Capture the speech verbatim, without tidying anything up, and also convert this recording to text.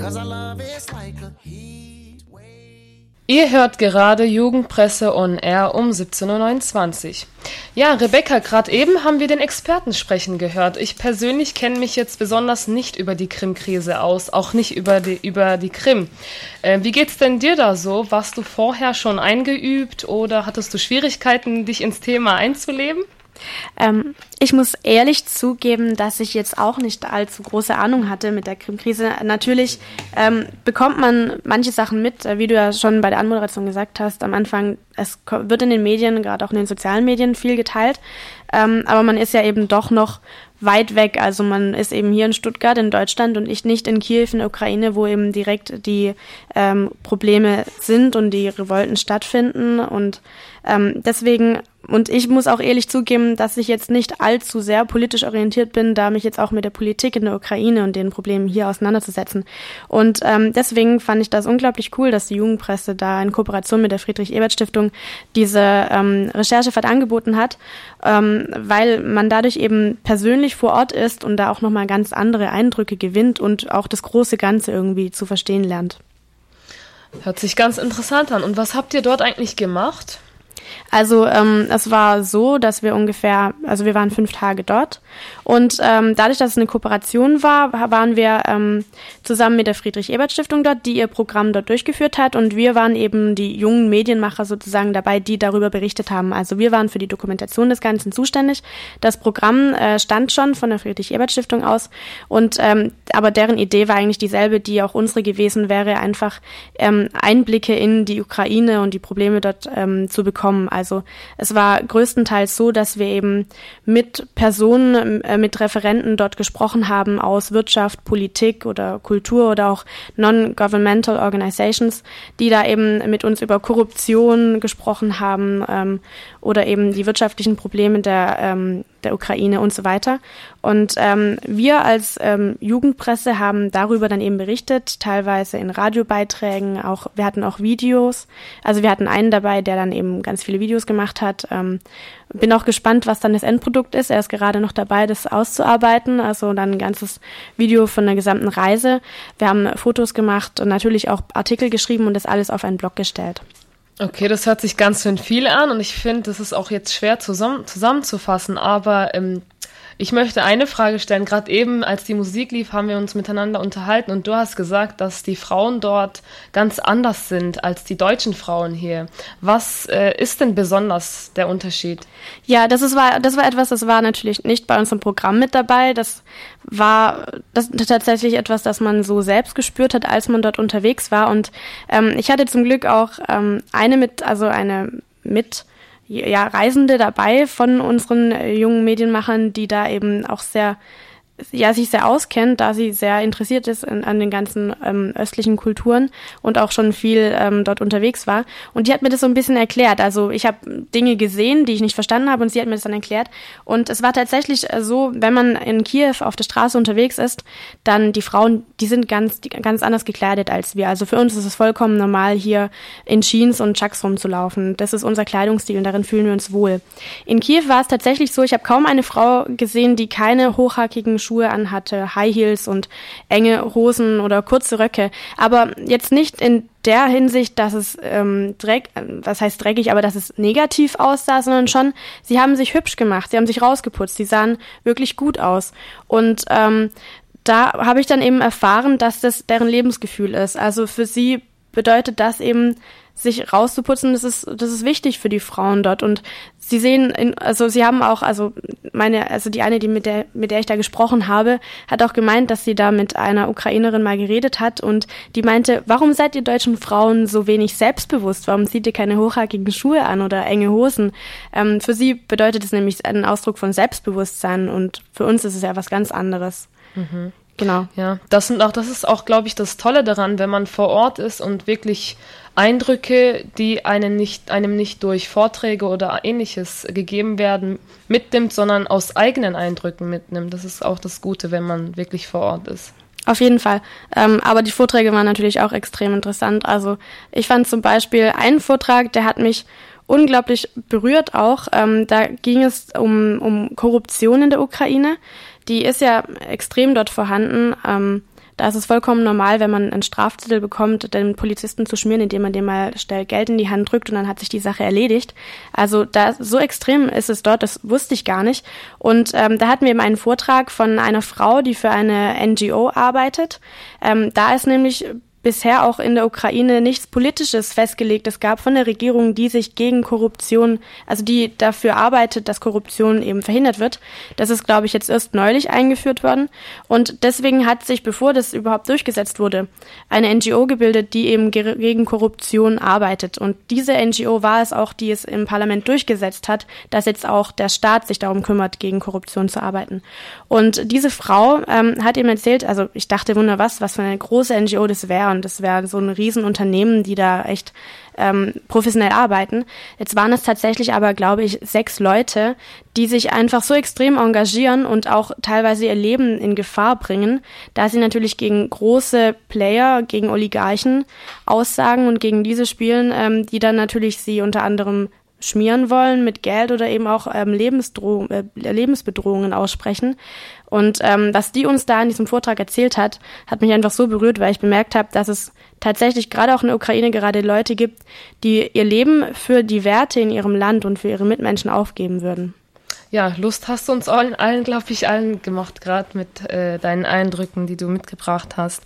Ihr hört gerade Jugendpresse on Air um siebzehn Uhr neunundzwanzig. Ja, Rebecca, gerade eben haben wir den Experten sprechen gehört. Ich persönlich kenne mich jetzt besonders nicht über die Krim-Krise aus, auch nicht über die, über die Krim. Äh, wie geht's denn dir da so? Warst du vorher schon eingeübt oder hattest du Schwierigkeiten, dich ins Thema einzuleben? Ähm, ich muss ehrlich zugeben, dass ich jetzt auch nicht allzu große Ahnung hatte mit der Krim-Krise. Natürlich ähm, bekommt man manche Sachen mit, wie du ja schon bei der Anmoderation gesagt hast, am Anfang, es wird in den Medien, gerade auch in den sozialen Medien viel geteilt, ähm, aber man ist ja eben doch noch weit weg, also man ist eben hier in Stuttgart in Deutschland und ich nicht in Kiew in der Ukraine, wo eben direkt die ähm, Probleme sind und die Revolten stattfinden und ähm, deswegen, und ich muss auch ehrlich zugeben, dass ich jetzt nicht allzu sehr politisch orientiert bin, da mich jetzt auch mit der Politik in der Ukraine und den Problemen hier auseinanderzusetzen. Und ähm, deswegen fand ich das unglaublich cool, dass die Jugendpresse da in Kooperation mit der Friedrich-Ebert-Stiftung diese ähm, Recherchefahrt angeboten hat, ähm, weil man dadurch eben persönlich vor Ort ist und da auch nochmal ganz andere Eindrücke gewinnt und auch das große Ganze irgendwie zu verstehen lernt. Hört sich ganz interessant an. Und was habt ihr dort eigentlich gemacht? Also ähm, es war so, dass wir ungefähr, also wir waren fünf Tage dort und ähm, dadurch, dass es eine Kooperation war, waren wir ähm, zusammen mit der Friedrich-Ebert-Stiftung dort, die ihr Programm dort durchgeführt hat und wir waren eben die jungen Medienmacher sozusagen dabei, die darüber berichtet haben. Also wir waren für die Dokumentation des Ganzen zuständig. Das Programm äh, stand schon von der Friedrich-Ebert-Stiftung aus und ähm, aber deren Idee war eigentlich dieselbe, die auch unsere gewesen wäre, einfach ähm, Einblicke in die Ukraine und die Probleme dort ähm, zu bekommen. Also es war größtenteils so, dass wir eben mit Personen, äh, mit Referenten dort gesprochen haben aus Wirtschaft, Politik oder Kultur oder auch Non-Governmental Organizations, die da eben mit uns über Korruption gesprochen haben ähm, oder eben die wirtschaftlichen Probleme der ähm, der Ukraine und so weiter. Und ähm, wir als ähm, Jugendpresse haben darüber dann eben berichtet, teilweise in Radiobeiträgen, auch wir hatten auch Videos. Also wir hatten einen dabei, der dann eben ganz viele Videos gemacht hat. Ähm, bin auch gespannt, was dann das Endprodukt ist. Er ist gerade noch dabei, das auszuarbeiten. Also dann ein ganzes Video von der gesamten Reise. Wir haben Fotos gemacht und natürlich auch Artikel geschrieben und das alles auf einen Blog gestellt. Okay, das hört sich ganz schön viel an und ich finde, das ist auch jetzt schwer zusammen, zusammenzufassen, aber ähm, ich möchte eine Frage stellen. Gerade eben, als die Musik lief, haben wir uns miteinander unterhalten und du hast gesagt, dass die Frauen dort ganz anders sind als die deutschen Frauen hier. Was äh, ist denn besonders der Unterschied? Ja, das ist, war, das war etwas, das war natürlich nicht bei unserem Programm mit dabei. Das war das tatsächlich etwas, das man so selbst gespürt hat, als man dort unterwegs war. Und ähm, ich hatte zum Glück auch ähm, eine mit, also eine mit ja, Reisende dabei von unseren äh, jungen Medienmachern, die da eben auch sehr, ja, sich sehr auskennt, da sie sehr interessiert ist in, an den ganzen ähm, östlichen Kulturen und auch schon viel ähm, dort unterwegs war. Und die hat mir das so ein bisschen erklärt. Also ich habe Dinge gesehen, die ich nicht verstanden habe und sie hat mir das dann erklärt. Und es war tatsächlich so, wenn man in Kiew auf der Straße unterwegs ist, dann die Frauen, die sind ganz, die, ganz anders gekleidet als wir. Also für uns ist es vollkommen normal, hier in Jeans und Chucks rumzulaufen. Das ist unser Kleidungsstil und darin fühlen wir uns wohl. In Kiew war es tatsächlich so, ich habe kaum eine Frau gesehen, die keine hochhackigen Schuhe anhatte, High Heels und enge Hosen oder kurze Röcke. Aber jetzt nicht in der Hinsicht, dass es ähm, dreck, was heißt dreckig, aber dass es negativ aussah, sondern schon, sie haben sich hübsch gemacht, sie haben sich rausgeputzt, sie sahen wirklich gut aus. Und ähm, da habe ich dann eben erfahren, dass das deren Lebensgefühl ist. Also für sie bedeutet das eben, sich rauszuputzen, das ist, das ist wichtig für die Frauen dort. Und sie sehen, in, also sie haben auch, also meine, also die eine, die mit der, mit der ich da gesprochen habe, hat auch gemeint, dass sie da mit einer Ukrainerin mal geredet hat und die meinte, warum seid ihr deutschen Frauen so wenig selbstbewusst? Warum zieht ihr keine hochhackigen Schuhe an oder enge Hosen? Ähm, für sie bedeutet es nämlich einen Ausdruck von Selbstbewusstsein und für uns ist es ja was ganz anderes. Mhm. Genau. Ja, das sind auch, das ist auch, glaube ich, das Tolle daran, wenn man vor Ort ist und wirklich Eindrücke, die einem nicht, einem nicht durch Vorträge oder Ähnliches gegeben werden, mitnimmt, sondern aus eigenen Eindrücken mitnimmt. Das ist auch das Gute, wenn man wirklich vor Ort ist. Auf jeden Fall. Ähm, aber die Vorträge waren natürlich auch extrem interessant. Also ich fand zum Beispiel einen Vortrag, der hat mich unglaublich berührt auch. Ähm, da ging es um, um Korruption in der Ukraine. Die ist ja extrem dort vorhanden. Ähm, Da ist es vollkommen normal, wenn man einen Strafzettel bekommt, den Polizisten zu schmieren, indem man dem mal schnell Geld in die Hand drückt und dann hat sich die Sache erledigt. Also da so extrem ist es dort, das wusste ich gar nicht. Und ähm, da hatten wir eben einen Vortrag von einer Frau, die für eine N G O arbeitet. Ähm, da ist nämlich bisher auch in der Ukraine nichts Politisches festgelegt. Es gab von der Regierung, die sich gegen Korruption, also die dafür arbeitet, dass Korruption eben verhindert wird. Das ist, glaube ich, jetzt erst neulich eingeführt worden. Und deswegen hat sich, bevor das überhaupt durchgesetzt wurde, eine N G O gebildet, die eben ge- gegen Korruption arbeitet. Und diese N G O war es auch, die es im Parlament durchgesetzt hat, dass jetzt auch der Staat sich darum kümmert, gegen Korruption zu arbeiten. Und diese Frau ähm, hat eben erzählt, also ich dachte, wunder was, was für eine große N G O das wäre. Und das wäre so ein Riesenunternehmen, die da echt ähm, professionell arbeiten. Jetzt waren es tatsächlich aber, glaube ich, sechs Leute, die sich einfach so extrem engagieren und auch teilweise ihr Leben in Gefahr bringen, da sie natürlich gegen große Player, gegen Oligarchen aussagen und gegen diese spielen, ähm, die dann natürlich sie unter anderem schmieren wollen mit Geld oder eben auch ähm, Lebensdroh- äh, Lebensbedrohungen aussprechen. Und ähm, was die uns da in diesem Vortrag erzählt hat, hat mich einfach so berührt, weil ich bemerkt habe, dass es tatsächlich gerade auch in der Ukraine gerade Leute gibt, die ihr Leben für die Werte in ihrem Land und für ihre Mitmenschen aufgeben würden. Ja, Lust hast du uns allen, allen glaube ich, allen gemacht, gerade mit äh, deinen Eindrücken, die du mitgebracht hast.